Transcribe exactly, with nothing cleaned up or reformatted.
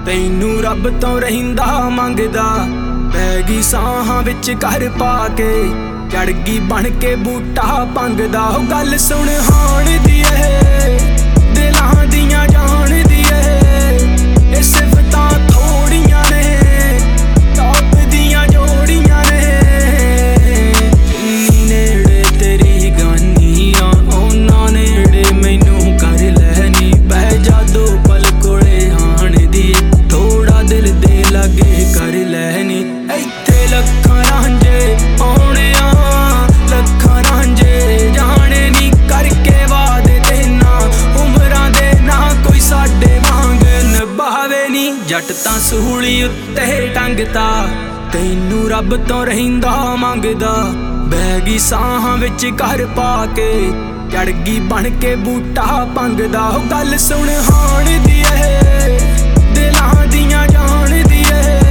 तैनू रब तो रहिंदा मंगदा पै गई साहां विच घर पा के चढ़ गई बन के बूटा पंगदा। गल सुन हाण दी दिलां दियां जान दी ए सिफतां थोड़ियां ने टॉप दियां जोड़ियां ने। जिन्नी नेड़े तेरी गानियां ओना नेड़े मैनू कर लैनी पै जादो पल कोले आण दी थोड़ा दिल दे लागे कर लैनी। इत्थे लखां रांझे आउणे लखां रांझे जाने नी करके वादे तेना उमरां दे ना कोई साडे वांग निभावे नी। जट तां सूली उत्ते टंगता तैनू रब तो रहिंदा मंगदा बह गई साहां विच घर पा के चढ़ गई बन के बूटा पंगदा। गल सुन हाण दी दिलां दियां जान दी